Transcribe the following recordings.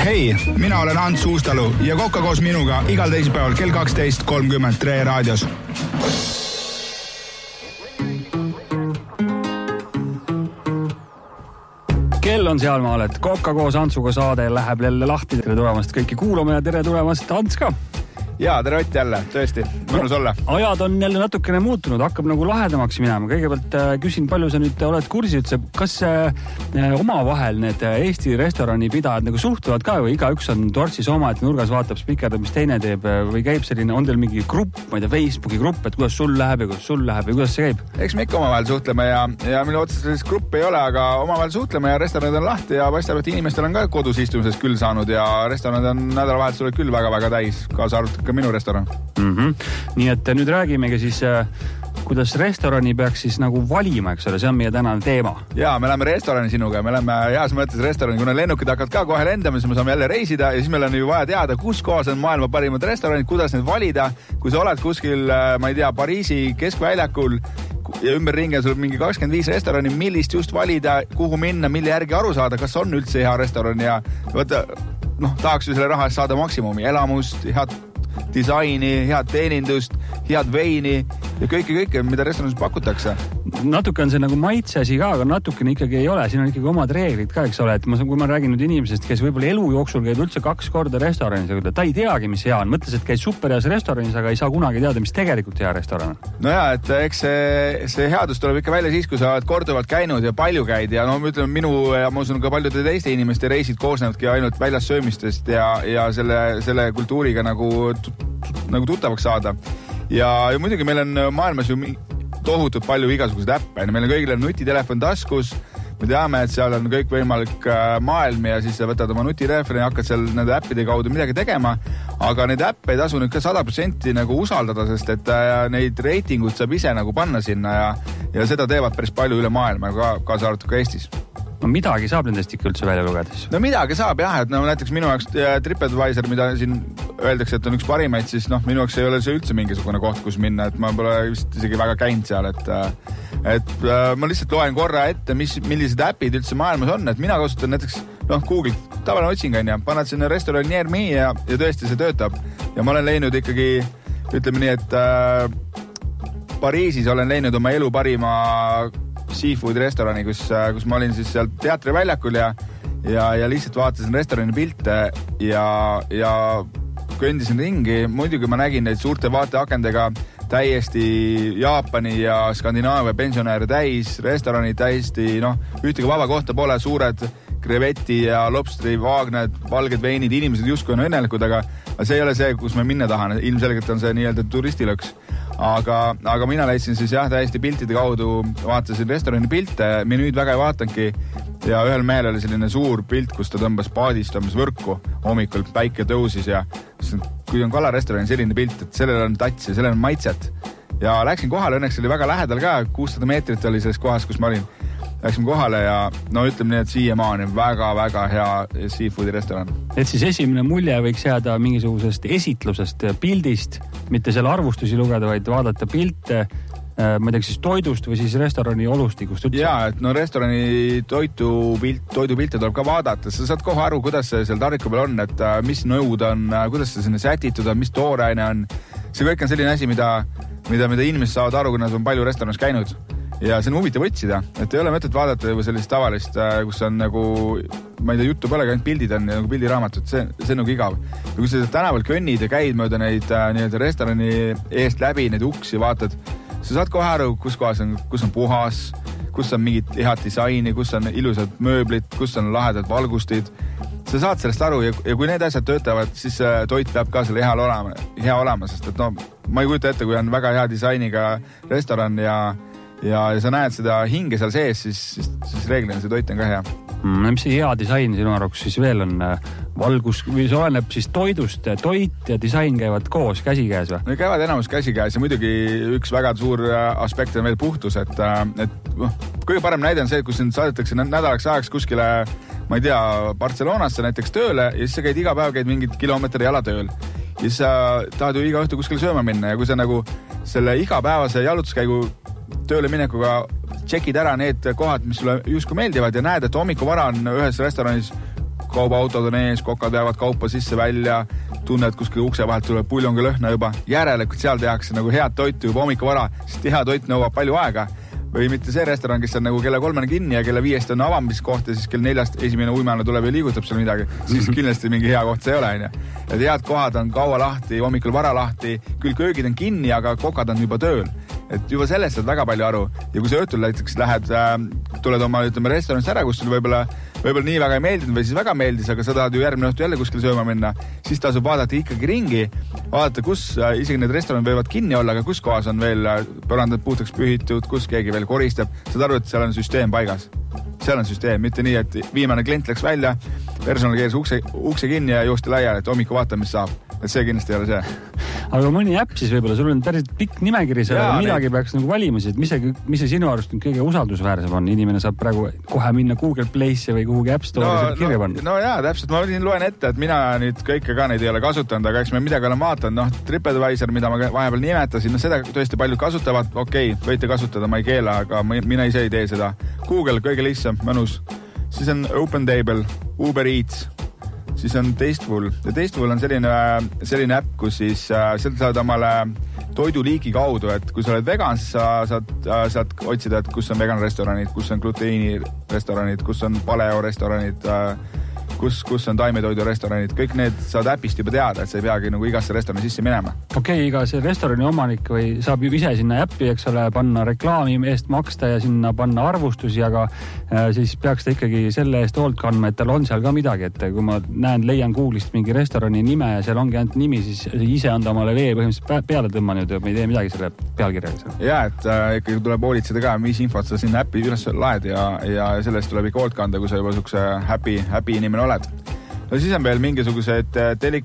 Hei, mina olen Ants Uustalu ja Kokka koos minuga igal teisipäeval kell 12.30 Tre raadios. Kell on sealmaal, et Kokka koos Antsuga saade läheb jälle lahti. Tere tulemast kõiki kuulama ja tere tulemast Ants ka. Jaa, tere Ott jälle, tõesti, mõnus olla. Ajad on jälle natukene muutunud, hakkab nagu lahedamaks minema. Kõigepealt küsin, palju sa nüüd oled kursi üldse, kas omavahel need Eesti restorani pidajad nagu suhtlevad ka või igaüks on tortsis oma, et nurgas vaatab spikerdab, mis teine teeb või käib selline, on teil mingi grupp, ma ei tea, Facebooki grupp, et kuidas sul läheb ja kuidas see käib? Eks me ikka omavahel suhtleme ja meil otseselt sellist gruppi ei ole, aga omavahel suhtleme ja restoranid on lahti ja paistab, et inimestel on ka kodus istumisest küll saanud ja restoranid on nädalavahetusel küll väga-väga täis, kaasa arvatud ka minu restoran. Nii et nüüd räägimegi siis, kuidas restorani peaks siis nagu valima, eks ole, see on meie tänane teema. Jaa, me läheme restorani sinuga, me läheme heas mõttes restorani, kuna lennukid hakkavad ka kohe lendama, siis me saame jälle reisida ja siis meil on ju vaja teada, kus kohas on maailma parimad restoranid, kuidas need valida, kui sa oled kuskil, ma ei tea, Pariisi keskväljakul ja ümberringi sul mingi 25 restorani, millist just valida, kuhu minna, mille järgi aru saada, kas on üldse hea restoran ja võtta, tahaks ju selle raha eest saada maksimumi, elamust, head disaini, head teenindust, head veini ja kõike, mida restoranis pakutakse. Natuke on see nagu maitse asi ka, aga natukene ikkagi ei ole. Siin on ikkagi omad reeglid ka, eks ole. Et kui ma räägin nüüd inimesest, kes võib-olla elu jooksul käib üldse 2 korda restoranis, aga ta ei teagi, mis hea on. Mõtles, et käib superheas restoranis, aga ei saa kunagi teada, mis tegelikult hea restoran on. No jaa, et eks see headus tuleb ikka välja siis, kui sa oled korduvalt käinud ja palju käid ja ütleme, minu ja ma usun ka paljude teiste inimeste reisid koosnevadki ainult väljas söömistest ja selle kultuuriga nagu tuttavaks saada. Ja muidugi meil on maailmas ju tohutult palju igasuguseid äppe. Meil on kõigil nutitelefon taskus. Me teame, et seal on kõik võimalik maailm ja siis sa võtad oma nutitelefoni ja hakkad seal nende äppide kaudu midagi tegema. Aga neid äppe ei tasu nüüd ka 100% nagu usaldada, sest et neid reitingud saab ise nagu panna sinna ja seda teevad päris palju üle maailma, kaasa arvatud ka Eestis. No midagi saab nendest ikka üldse välja lugeda. No midagi saab jah, et näiteks minu jaoks TripAdvisor, mida siin öeldakse, et on üks parimaid, siis minu jaoks ei ole see üldse mingisugune koht, kus minna, et ma pole vist isegi väga käinud seal, et ma lihtsalt loen korra ette, millised äpid üldse maailmas on, et mina kasutan näiteks Google, tavaline otsing on ja paned sinna restoran near me ja tõesti see töötab ja ma olen leidnud ikkagi, ütleme nii, et Pariisis olen leidnud oma elu parima seafood restorani, kus ma olin siis seal teatriväljakul ja lihtsalt vaatasin restorani pilte ja kõndisin ringi. Muidugi ma nägin neid suurte vaateakendega täiesti Jaapani ja Skandinaavia pensionäre täis, restorani täiesti, ühtegi vaba kohta pole, suured kreveti ja lobsteri vaagnad, valged veinid, inimesed justkui on õnnelikud, aga see ei ole see, kus me minna tahan. Ilmselgelt on see nii-öelda turistilõks. Aga mina leidsin siis täiesti piltide kaudu, vaatasin restorani pilte, menüüd väga ei vaatangi ja ühel mehel oli selline suur pilt, kus ta tõmbas paadist, tõmbas võrku, hommikul päike tõusis ja kui on kalarestorani selline pilt, et sellel on tats ja sellel on maitset ja läksin kohale, õnneks oli väga lähedal ka, 600 meetrit oli selles kohas, kus ma olin. Läksime kohale ja ütleme nii, et siiamaani väga-väga hea seafoodi restoran. Et siis esimene mulje võiks jääda mingisugusest esitlusest, pildist, mitte selle arvustusi lugeda, vaid vaadata pilte, ma ei tea, siis toidust või siis restorani olustikust üldse. Jaa, et restorani toidupilte tuleb ka vaadata. Sa saad kohe aru, kuidas see seal tariku peal on, et mis nõud on, kuidas see sinna sätitud on, mis tooraine on. See kõik on selline asi, mida inimesed saavad aru, kui nad on palju restoranis käinud. Ja see on huvitav otsida, et ei ole mõtet vaadata juba sellist tavalist, kus on nagu, ma ei tea, juttu pole, ainult pildid on nagu pildiraamatut, see on nagu igav. Ja kui sa tänaval kõnnid ja käid mööda neid nii-öelda restorani eest läbi, neid uksi vaatad, sa saad kohe aru, kus on puhas, kus on mingid head disaini, kus on ilusad mööblid, kus on lahedad valgustid. Sa saad sellest aru ja kui need asjad töötavad, siis toit peab ka selle hea olema, sest et ma ei kujuta ette, kui on väga hea disainiga restoran ja sa näed seda hinge seal sees, siis reeglina see toit on ka hea. Mis see hea disain sinu arvates siis veel on valgus, või see oleneb siis toidust, toit ja disain käivad koos käsikäes või? No käivad enamus käsikäes ja muidugi üks väga suur aspekt on veel puhtus, et kõige parem näide on see, kus sind saadetakse nädalaks ajaks kuskile, ma ei tea, Barcelonasse näiteks tööle ja siis sa käid iga päev mingid kilomeetri jalatööl. Ja siis sa tahad ju iga õhtu kuskile sööma minna ja kui sa nagu selle igapäevase jalutuskäigu tööle minekuga tšekid ära need kohad, mis sulle justkui meeldivad ja näed, et hommikuvara on ühes restoranis kaubaautod on ees, kokad jäävad kaupa sisse-välja, tunned kuskil ukse vahelt tuleb puljongi lõhna juba. Järelikult seal tehakse nagu head toitu juba hommikuvara, sest hea toit nõuab palju aega. Või mitte see restoran, kes on nagu kella 3 kinni ja kella 5 on avamiskoht ja siis kell 4 esimene uimane tuleb ja liigutab seal midagi, siis kindlasti mingi hea koht see ei ole, on ju. Et head kohad on kaua lahti, hommikul vara lahti, küll köögid on kinni, aga kokad on juba tööl. Et juba sellest saad väga palju aru. Ja kui sa õhtul näiteks lähed, tuled oma restoranist ära, kus sul võib-olla nii väga ei meeldinud või siis väga meeldis, aga sa tahad ju järgmine õhtu jälle kuskil sööma minna, siis tasub vaadata ikkagi ringi, vaadata, kus isegi need restoranid võivad kinni olla, aga kus kohas on veel põrandad puhtaks pühitud, kus keegi veel koristab. Saad aru, et seal on süsteem paigas. Seal on süsteem, mitte nii, et viimane klient läks välja, personal keeris ukse kinni ja joosti laiali, et hommiku vaata, mis saab. Et see kindlasti ei ole see. Aga mõni äpp siis võib-olla, sul on päris pikk nimekiri seal, midagi peaks nagu valima, siis mis see sinu arust kõige usaldusväärsem on? Inimene saab praegu kohe minna Google Play'sse või kuhugi App Store'i kirja panna. No jaa, täpselt. Ma loen ette, et mina nüüd kõike ka neid ei ole kasutanud, aga eks me midagi olen vaatanud. TripAdvisor, mida ma vahepeal nimetasin, seda tõesti paljud kasutavad. Okei, võite kasutada, ma ei keela, aga mina ise ei tee seda. Google, kõige lihtsam, mõnus. Siis on OpenTable, Uber Eats. Siis on Tasteful ja Tasteful on selline äpp, kus siis sealt saad omale toiduliigi kaudu, et kui sa oled vegan, siis sa saad otsida, et kus on vegan restoranid, kus on gluteeni restoranid, kus on paleo restoranid, kus on taimetoidu restoranid, kõik need saad äpist juba teada, et sa ei peagi nagu igasse restorani sisse minema. Okei, iga see restorani omanik või saab ju ise sinna äppi, eks ole, panna reklaami eest maksta ja sinna panna arvustusi, aga siis peaks ta ikkagi selle eest hoolt kandma, et tal on seal ka midagi, et kui ma leian Google'ist mingi restorani nime ja seal ongi ainult nimi, siis ise anda omale vee põhimõtteliselt peale tõmmanud ja me ei tee midagi selle pealkirjaga. Ja, et ikkagi tuleb hoolitseda ka, mis infot sa sinna äppi üles laed ja sellest tuleb ikka hoolt kanda, kui sa juba sukse happy inimene oled. No siis on veel mingisugused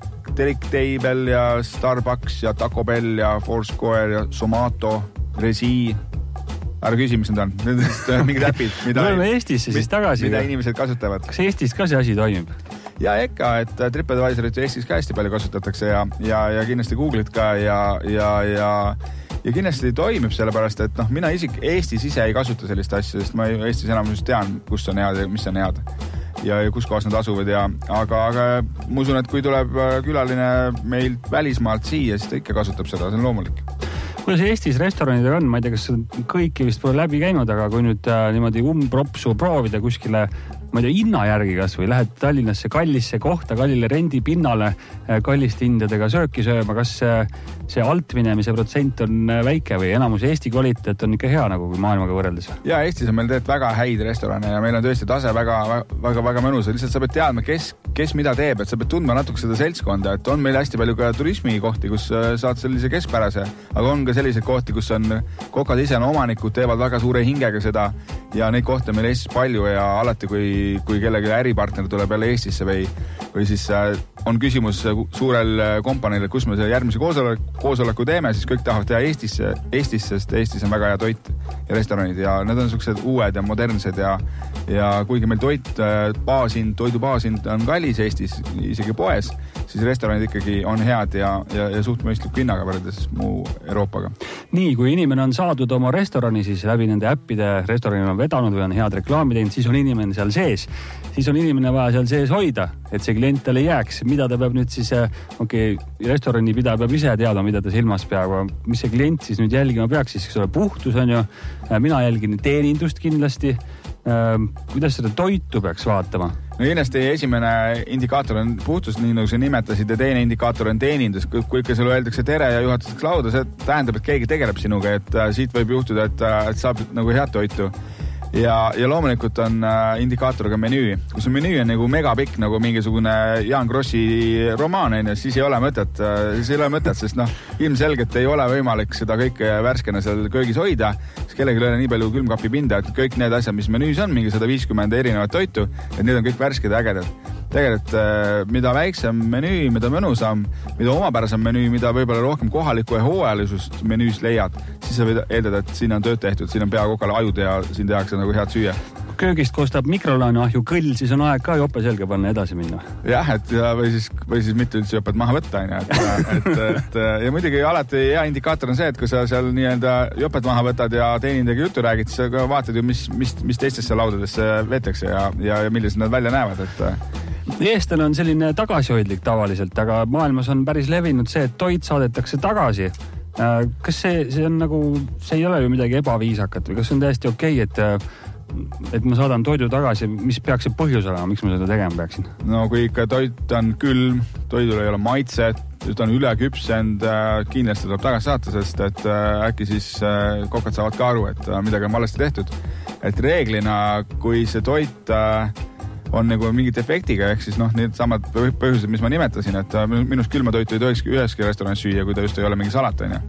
Table ja Starbucks ja Taco Bell ja Foursquare ja Zomato, Resi. Ära küsi, mis need on. Need on mingid äpid, mida inimesed kasutavad. Kas Eestis ka see asi toimib? Ja ikka, et TripAdvisorit Eestis ka hästi palju kasutatakse ja kindlasti Google'it ka ja kindlasti toimib sellepärast, et mina Eestis ise ei kasuta sellist asja, sest ma Eestis enamus tean, kus on head ja mis on head. Ja kus kohas nad asuvad aga ma usun, et kui tuleb külaline meilt välismaalt siia, siis ta ikka kasutab seda, see on loomulik. Kuidas Eestis restoranidega on? Ma ei tea, kas kõiki vist pole läbi käinud, aga kui nüüd niimoodi umbropsu proovida kuskile, ma ei tea, hinna järgi kas või lähed Tallinnasse kallisse kohta, kallile rendipinnale, kalliste hindadega sööki sööma, kas see altminemise protsent on väike või enamus Eesti kvaliteet on ikka hea nagu maailmaga võrreldes? Ja Eestis on meil tegelikult väga häid restorane ja meil on tõesti tase väga mõnus. Lihtsalt sa pead teadma, kes mida teeb, et sa pead tundma natuke seda seltskonda, et on meil hästi palju ka turismikohti, kus saad sellise keskpärase, aga on ka selliseid kohti, kus on kokad ise on omanikud, teevad väga suure hingega seda ja neid kohti on meil Eestis palju ja alati, kui kellegi äripartner tuleb jälle Eestisse või siis on küsimus suurel kompanil, kus me selle järgmise koosoleku teeme, siis kõik tahavad teha Eestisse, sest Eestis on väga hea toit ja restoranid ja need on sellised uued ja modernsed ja kuigi meil toidu baasind on kallis Eestis, isegi poes, siis restoranid ikkagi on head ja suht mõistliku hinnaga võrreldes muu Euroopaga. Nii, kui inimene on saadud oma restorani, siis läbi nende äppide restoranil on vedanud või on head reklaami teinud, siis on inimene seal sees. Siis on inimene vaja seal sees hoida, et see klient talle jääks. Mida ta peab nüüd siis, restorani pidaja peab ise teada, mida ta silmas peab. Mis see klient siis nüüd jälgima peaks, siis ole puhtus on ju. Mina jälgin teenindust kindlasti. Kuidas seda toitu peaks vaatama? No kindlasti esimene indikaator on puhtus, nii nagu sa nimetasid, ja teine indikaator on teenindus. Kui ikka sulle öeldakse tere ja juhatatakse lauda, see tähendab, et keegi tegeleb sinuga, et siit võib juhtuda, et saab nagu head toitu. Ja loomulikult on indikaatoriga menüü. Kui see menüü on nagu megapikk, nagu mingisugune Jaan Krossi romaan, siis ei ole mõtet, sest ilmselgelt ei ole võimalik seda kõike värskena seal köögis hoida, sest kellelgi ei ole nii palju külmkapipinda, et kõik need asjad, mis menüüs on, mingi 150 erinevat toitu, et need on kõik värsked ja ägedad. Tegelikult, mida väiksem menüü, mida mõnusam, mida omapärasem menüü, mida võib-olla rohkem kohalikku ja hooajalisust menüüs leiad, siis sa võid eeldada, et siin on tööd tehtud, siin on peakokale ajud ja siin tehakse nagu head süüa. Köögist kostab mikrolaenuahju kõll, siis on aeg ka jope selge panna edasi minna. Jah, või siis mitte üldse jopet maha võtta. Ja muidugi alati hea indikaator on see, et kui sa seal nii-öelda jopet maha võtad ja teenindaga juttu räägid, siis sa vaatad ju, mis teistesse laudadesse veetakse ja millised nad välja näevad. Eestlane on selline tagasihoidlik tavaliselt, aga maailmas on päris levinud see, et toit saadetakse tagasi. Kas see on nagu, see ei ole ju midagi ebaviisakat või kas on täiesti okei, et ma saadan toidu tagasi, mis peaks see põhjus olema, miks ma seda tegema peaksin? No kui ikka toit on külm, toidul ei ole maitset, ta on üle küpsend, kindlasti tuleb tagasi saata, sest et äkki siis kokad saavad ka aru, et midagi on valesti tehtud. Et reeglina, kui see toit on nagu mingi defektiga, ehk siis need samad põhjused, mis ma nimetasin, et minust külma toitu ei tohiks üheski restoranis süüa, kui ta just ei ole mingi salat, on ju.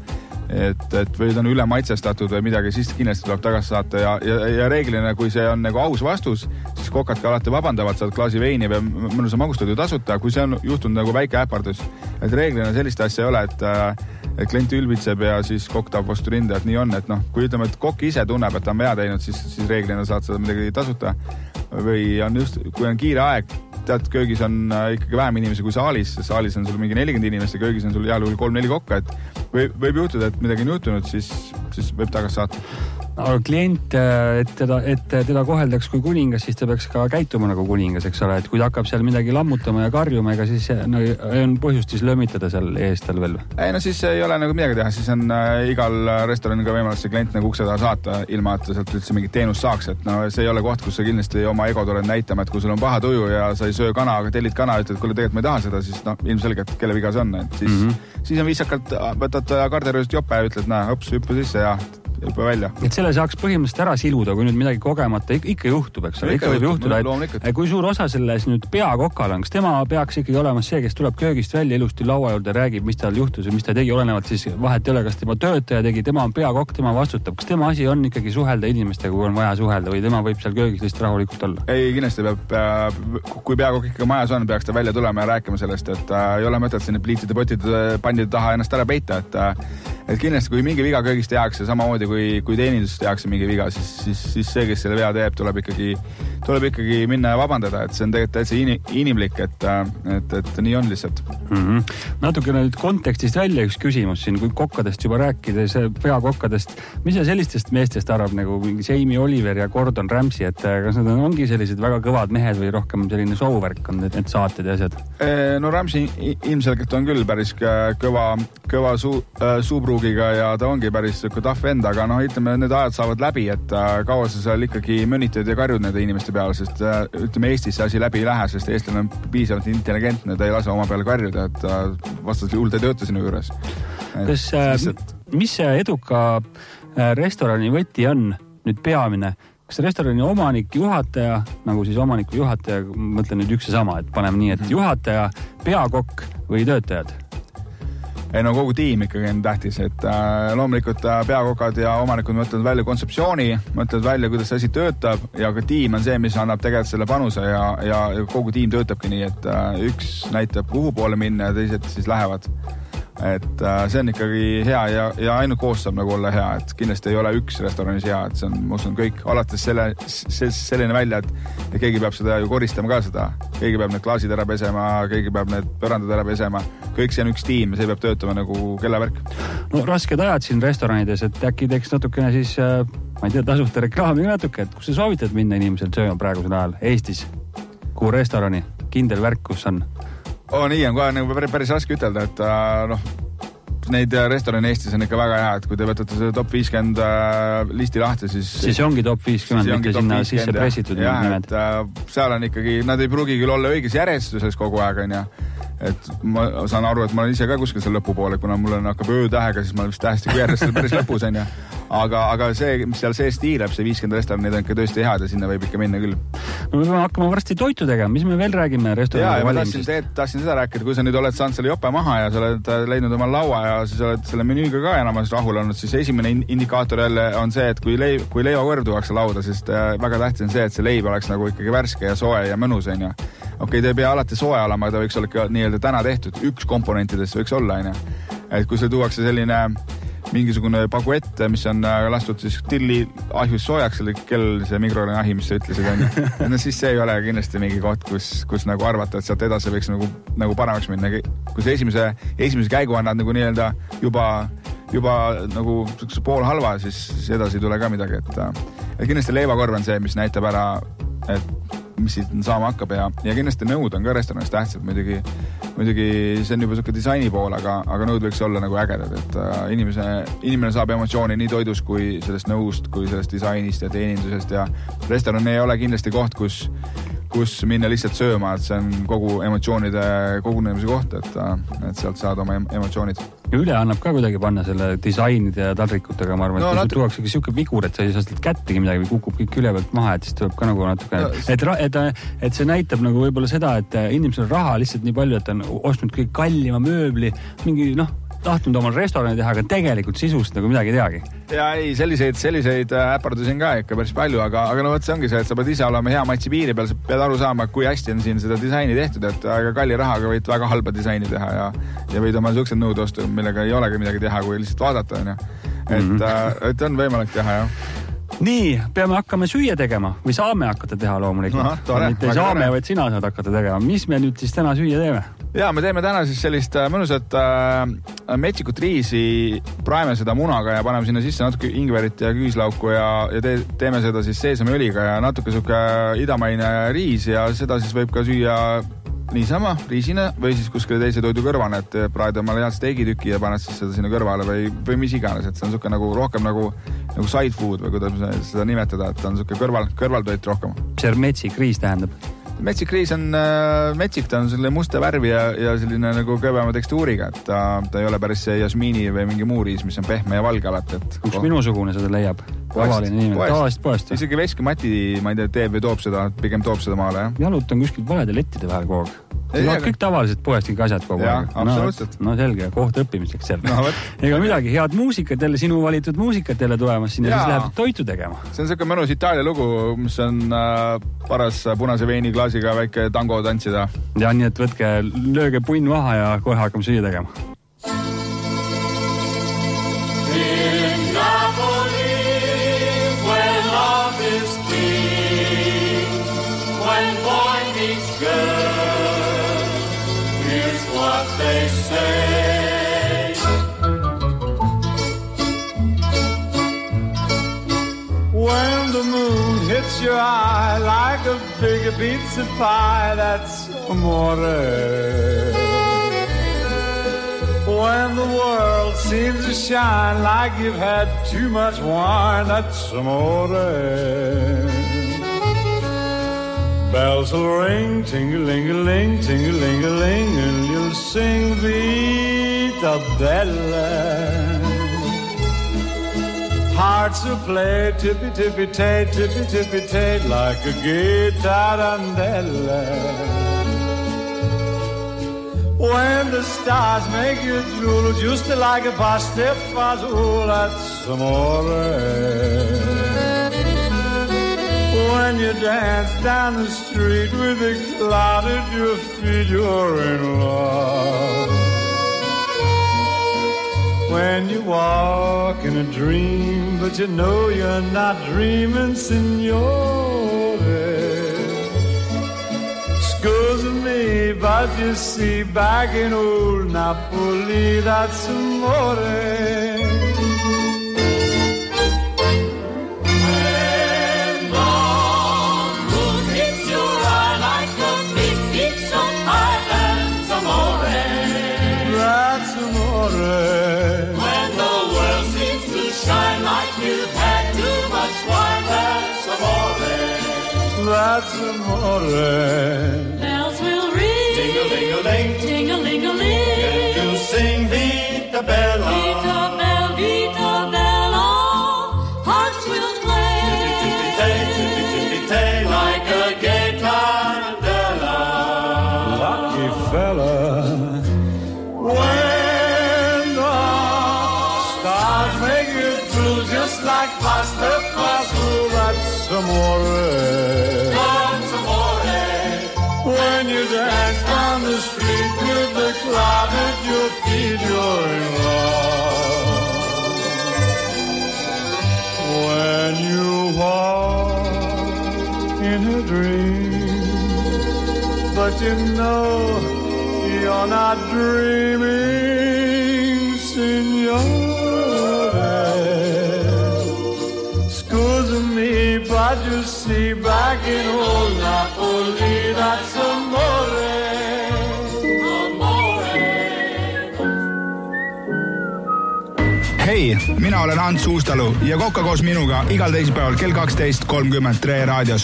Et või ta on üle maitsestatud või midagi, siis kindlasti tuleb tagasi saata ja reeglina, kui see on nagu aus vastus, siis kokad ka alati vabandavad, saad klaasi veini või mõnusa magustoidu tasuta, kui see on juhtunud nagu väike äpardus. Et reeglina sellist asja ei ole, et klient ülbitseb ja siis kokk tahab vastu rinda, et nii on, et kui ütleme, et kokk ise tunneb, et ta on vea teinud, siis reeglina saad seda midagi tasuta või on just, kui on kiire aeg, tead, köögis on ikkagi vähem inimesi kui saalis on sul mingi 40 inimest ja köögis on sul heal juhul 3-4 kokka, et võib juhtuda, et midagi on juhtunud, siis võib tagasi saata. Aga klient, et teda koheldaks kui kuningas, siis ta peaks ka käituma nagu kuningas, eks ole, et kui ta hakkab seal midagi lammutama ja karjuma, ega siis on põhjust siis lömitada seal ees tal veel? Ei, no siis ei ole nagu midagi teha, siis on igal restoranil ka võimalus see klient nagu ukse taha saata, ilma et ta sealt üldse mingit teenust saaks, et see ei ole koht, kus sa kindlasti oma ego tuled näitama, et kui sul on paha tuju ja sa ei söö kana, aga tellid kana, ütled, kuule, tegelikult ma ei taha seda, siis ilmselgelt kelle viga see on, et siis on viisakalt, võtad karderööst jope ja ütled, hops, hüppu sisse ja hüppu välja. Et selle saaks põhimõtteliselt ära siluda, kui nüüd midagi kogemata ikka juhtub, eks ole, ikka võib juhtuda, et kui suur osa selles nüüd peakokal on, kas tema peaks ikkagi olema see, kes tuleb köögist välja ilusti laua juurde, räägib, mis tal juhtus või mis ta tegi, olenevalt siis vahet ei ole, kas tema töötaja tegi, tema on peakokk, tema vastutab, kas tema asi on ikkagi suhelda inimestega, kui on vaja suhelda või tema võib seal köögis lihtsalt rahulikult olla? Ei, kindlasti peab, kui peakokk ikka majas on, peaks ta välja tulema ja rääkima sellest, et ei ole mõtet sinne pliitide potide pandide taha ennast ära peita, et kindlasti, kui mingi viga köögis tehakse, samamoodi kui teenindus tehakse mingi viga, siis see, kes selle vea teeb, tuleb ikkagi minna ja vabandada, et see on tegelikult täitsa inimlik, et nii on lihtsalt. Natukene nüüd kontekstist välja üks küsimus siin, kui kokkadest juba rääkides, peakokkadest, mis sa sellistest meestest arvab, nagu Jamie Oliver ja Gordon Ramsay, et kas nad ongi sellised väga kõvad mehed või rohkem selline showvärk on need saated ja asjad? No Ramsay ilmselgelt on küll päris kõva suupruugiga ja ta ongi päris tough vend, aga ütleme, need ajad saavad läbi, et kaua sa seal ikkagi mõnitad ja karjud nende inimeste peale, sest ütleme, Eestis see asi läbi ei lähe, sest eestlane on piisavalt intelligentne, ta ei lase oma peale karjuda, et vastasel juhul ta ei tööta sinu juures. Mis see eduka restorani võti on nüüd peamine? Kas restorani omanik, juhataja, nagu siis omaniku juhataja, mõtlen nüüd üks ja sama, et paneme nii, et juhataja, peakokk või töötajad? Ei, no kogu tiim ikkagi on tähtis, et loomulikult peakokad ja omanikud mõtlevad välja kontseptsiooni, mõtlevad välja, kuidas see asi töötab ja ka tiim on see, mis annab tegelikult selle panuse ja kogu tiim töötabki nii, et üks näitab kuhu poole minna ja teised siis lähevad. Et see on ikkagi hea ja ainult koos saab nagu olla hea, et kindlasti ei ole üks restoranis hea, et see on, ma usun, kõik alates selline välja, et keegi peab seda ju koristama ka seda, keegi peab need klaasid ära pesema, keegi peab need pörandad ära pesema, kõik see on üks tiim ja see peab töötama nagu kellavärk. No rasked ajad siin restoranides, et äkki teeks natukene siis, ma ei tea, tasuta reklaami natuke, et kus sa soovitad minna inimesel sööma praegusel ajal Eestis, kuhu restorani, kindel värk, kus on? Nii on kohe nagu päris raske ütelda, et neid restorane Eestis on ikka väga hea, et kui te võtate seda top 50 listi lahti, siis ongi top 50, mitte sinna sisse pressitud nimed. Seal on ikkagi, nad ei pruugi küll olla õiges järjestuses kogu aeg, on ja. Et ma saan aru, et ma olen ise ka kuskil seal lõpupoole, kuna mul on hakkab öötähega, siis ma olen vist tähesti järjestusel päris lõpus, on ja. Aga see, mis seal sees tiileb, see 50 restoran, need on ikka tõesti head ja sinna võib ikka minna küll. No me peame hakkama varsti toitu tegema, mis me veel räägime restorani valimisest? Tahtsin seda rääkida, kui sa nüüd oled saanud selle jope maha ja sa oled leidnud oma laua ja siis oled selle menüüga ka enamas rahul olnud, siis esimene indikaator jälle on see, et kui leivakorv tuuakse lauda, sest väga tähtis on see, et see leib oleks nagu ikkagi värske ja soe ja mõnus, on ja. Okei, ta ei pea alati soe olema, ta võiks olla ka nii-öelda täna tehtud, üks komponentidest võiks olla, on ja. Et kui see tuuakse selline mingisugune baguette, mis on lastud siis tilli ahjus soojaks, kellel see mikrolaineahi ahi, mis sa ütlesid, on ju. No siis see ei ole kindlasti mingi koht, kus nagu arvata, et sealt edasi võiks nagu paremaks minna. Kui see esimese käigu annad nagu nii-öelda juba nagu pool halva, siis edasi ei tule ka midagi. Et kindlasti leivakorv on see, mis näitab ära, et mis siit saama hakkab ja kindlasti nõud on ka restoranis tähtsad. Muidugi see on juba selline disaini pool, aga nõud võiks olla nagu ägedad, et inimene saab emotsiooni nii toidus kui sellest nõust, kui sellest disainist ja teenindusest ja restoran ei ole kindlasti koht, kus minna lihtsalt sööma, et see on kogu emotsioonide kogunemise koht, et sealt saada oma emotsioonid. Ja üle annab ka kuidagi panna selle disainide ja taldrikutega, ma arvan, et kui tuuakse siuke vigur, et sa ei saa sealt kättegi midagi või kukub kõik üle pealt maha, et siis tuleb ka nagu natuke, et see näitab nagu võib-olla seda, et inimesel on raha lihtsalt nii palju, et on ostnud kõik kallima mööbli, mingi tahtnud omal restorani teha, aga tegelikult sisust nagu midagi teagi. Ja ei, selliseid äpardusi on ka ikka päris palju, aga no võt see ongi see, et sa pead ise olema hea matsi piiri peal, sa pead aru saama, kui hästi on siin seda disaini tehtud, et aga kalli rahaga võid väga halba disaini teha ja võid oma sellised nõud ostu, millega ei olegi midagi teha, kui lihtsalt vaadata. Et on võimalik teha, jah. Nii, peame hakkama süüa tegema või saame hakata teha loomulikult. Mitte saame, vaid sina saad hakata tegema. Mis me nüüd siis täna süüa teeme? Ja, me teeme täna siis sellist mõnusat metsikut riisi, praeme seda munaga ja paneme sinna sisse natuke ingverit ja küüslauku ja teeme seda siis seesamiõliga ja natuke suke idamaine riis ja seda siis võib ka süüa niisama riisina või siis kuskile teise toidu kõrvane, et praed omale head steegitüki ja paned siis seda sinna kõrvale või mis iganes, et see on suke nagu rohkem nagu side food või kuidas seda nimetada, et on suke kõrvaltoit rohkem. See metsik riis tähendab? Metsik riis on metsik, ta on selline musta värvi ja selline nagu kõvema tekstuuriga, et ta ei ole päris see jasmiini või mingi muu riis, mis on pehme ja valge alati. Kus minusugune seda leiab? Tavaline inimene, tavalist poest. Isegi Veski Mati, ma ei tea, teeb või toob seda, pigem toob seda maale, jah? Jalutan kuskilt valede lettide vahel kogu aeg. Kõik tavaliselt poest kõik asjad kogu aeg. Absoluutselt. No selge, koht õppimiseks seal. Ega midagi, head muusikat jälle, sinu valitud muusikat jälle tulemas sinna, siis läheb toitu tegema. See on selline mõnus Itaalia lugu, mis on paras punase veini klaasiga väike tango tantsida. Ja nii, et võtke, lööge punn maha ja kohe hakkame süüa tegema. They say when the moon hits your eye like a big pizza pie, that's amore. When the world seems to shine like you've had too much wine, that's amore. Bells will ring, ting-a-ling-a-ling, ting-a-ling-a-ling, and you'll sing Vita Bella. Hearts will play tippy-tippy-tay, tippy-tippy-tay, like a gay tarantella. When the stars make you drool, just like a pasta fazool, that's amore. When you dance down the street with a cloud at your feet, you're in love. When you walk in a dream, but you know you're not dreaming, signore. Scusa me, but you see, back in old Napoli, that's amore. When the world seems to shine like you've had too much wine, that's amore. That's amore. Bells will ring, ting-a-ling-a-ling, ting-a-ling-a-ling, and you'll sing Vita Bella. Vita Bella, Vita Bella. Hearts will play, tippy-tippy-tay, like a gay tarantella. Lucky fella. Just like pasta fazool, that's amore. That's amore. When you dance down the street with the cloud at your feet, you're in love. When you walk in a dream, but you know you're not dreaming, signore. But you to see back in old Napoli. That's amore. Hei, mina olen Ants Uustalu ja Kokka koos minuga igal teisipäeval kell 12.30 Tre raadios.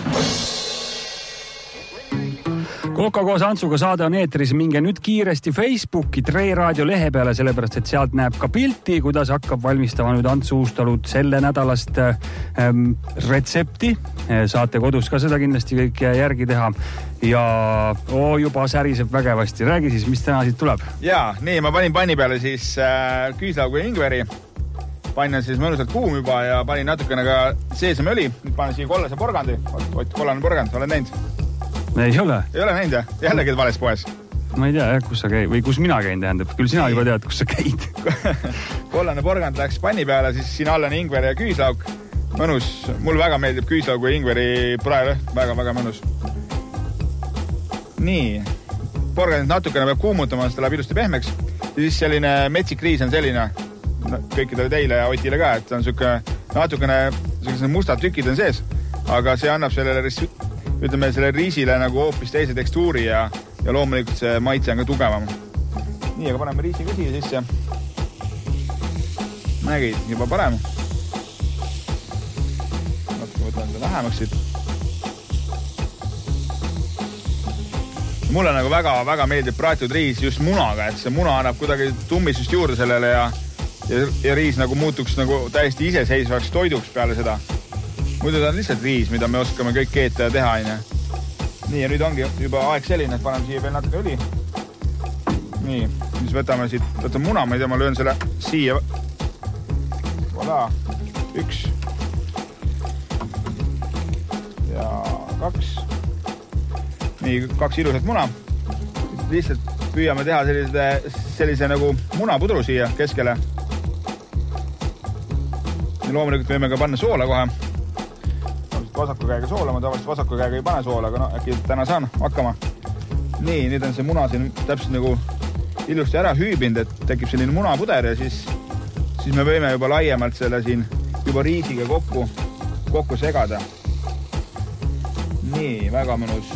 Kokka koos Antsuga saade on eetris, minge nüüd kiiresti Facebooki Tre raadio lehe peale, sellepärast et sealt näeb ka pilti, kuidas hakkab valmistama nüüd Ants Uustalud selle nädalast retsepti. Saate kodus ka seda kindlasti kõik järgi teha ja juba säriseb vägevasti. Räägi siis, mis täna siit tuleb? Jaa, nii, ma panin panni peale siis küüslaugu ja ingveri. Pann on siis mõnusalt kuum juba ja panin natukene ka seesamiõli. Nüüd panen siia kollase porgandi. Ott, kollane porgand, olen näinud? Ei ole. Ei ole näinud, jah? Jällegi vales poes. Ma ei tea, kus sa käid või kus mina käin tähendab. Küll sina juba tead, kus sa käid. Kollane porgand läks panni peale, siis siin all on ingver ja küüslauk. Mõnus. Mul väga meeldib küüslaugu ja ingveri praelõht. Väga mõnus. Nii. Porgand natukene peab kuumutama, seda läheb ilusti pehmeks. Ja siis selline metsik riis on selline kõikidele teile ja Otile ka, et on natukene mustad tükid on sees, aga see annab sellele riisile nagu hoopis teise tekstuuri ja loomulikult see maitse on ka tugevam. Nii, aga paneme riisi ka siia sisse. Nägid, juba parem. Natuke võtan seda lähemaks siit. Mulle nagu väga meeldib praetud riis just munaga, et see muna annab kuidagi tummisust juurde sellele ja riis nagu muutuks nagu täiesti iseseisvaks toiduks peale seda. Muidu ta on lihtsalt riis, mida me oskame kõik keeta ja teha. Nii, ja nüüd ongi juba aeg selline, et paneme siia veel natuke õli. Nii, siis võtame muna, ma ei tea, ma löön selle siia. Voilà, 1 ja 2. Nii, 2 ilusat muna. Lihtsalt püüame teha sellise nagu munapudru siia keskele. Ja loomulikult võime ka panna soola kohe. Vasaku käega soola, ma tavaliselt vasaku käega ei pane soola, aga äkki täna saan hakkama. Nii, nüüd on see muna siin täpselt nagu ilusti ära hüübind, et tekib selline munapuder ja siis me võime juba laiemalt selle siin juba riisiga kokku segada. Nii, väga mõnus.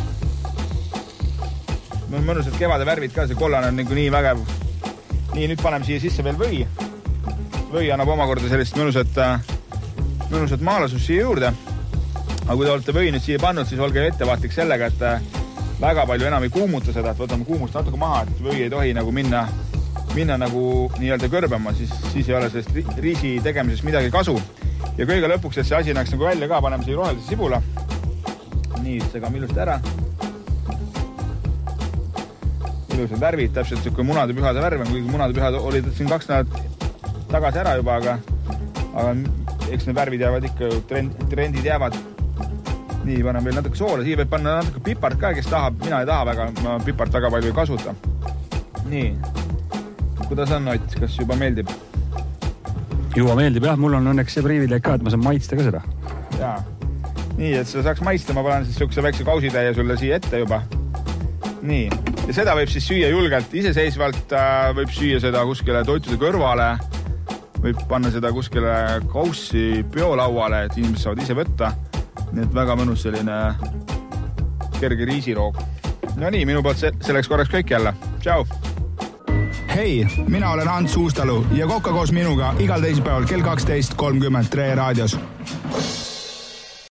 Mõnusad kevade värvid ka, see kollane on nii vägev. Nii, nüüd paneme siia sisse veel või. Või annab omakorda sellist mõnusat maalasust siia juurde. Aga kui te olete või nüüd siia pannud, siis olge ettevaatlik sellega, et väga palju enam ei kuumuta seda, et võtame kuumust natuke maha, et või ei tohi nagu minna nagu nii-öelda kõrbema, siis ei ole sellest riisi tegemises midagi kasu. Ja kõige lõpuks, et see asi näeks nagu välja ka, paneme siia rohelise sibula. Nii, segame ilusti ära. Ilusad värvid, täpselt kui munade pühade värv on, kuigi munade pühad olid siin 2 nädalat tagasi ära juba, aga eks need värvid jäävad ikka, trendid jäävad. Nii, panen veel natuke soola, siia võib panna natuke pipart ka, kes tahab, mina ei taha väga, ma pipart väga palju ei kasuta. Nii, kuidas on Ott, kas juba meeldib? Juba meeldib, jah, mul on õnneks see privileeg ka, et ma saan maitsta ka seda. Jaa, nii, et sa saaks maitsta, ma panen siis sihukese väikse kausitäie sulle siia ette juba. Nii, ja seda võib siis süüa julgelt, iseseisvalt võib süüa seda kuskile toitude kõrvale, võib panna seda kuskile kaussi biolauale, et inimesed saavad ise võtta. Nii et väga mõnus selline kerge riisiroog. No nii, minu poolt selleks korraks kõik jälle. Tšau! Hei, mina olen Ants Uustalu ja Kokka koos minuga igal teisipäeval kell 12.30 Tre raadios.